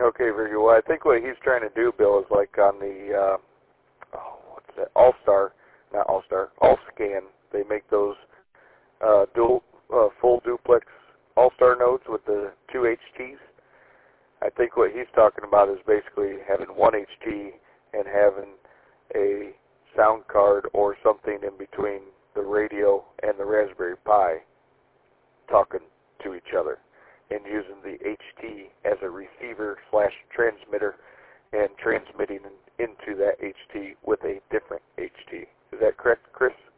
Okay, very good. Well, I think what he's trying to do, Bill, is like on the, what's that, All-Scan. They make those full duplex All-Star nodes with the 2 HTs. I think what he's talking about is basically having one HT and having a sound card or something in between the radio and the Raspberry Pi talking to each other, and using the HT as a receiver/transmitter and transmitting into that HT with a different HT. Is that correct, Chris?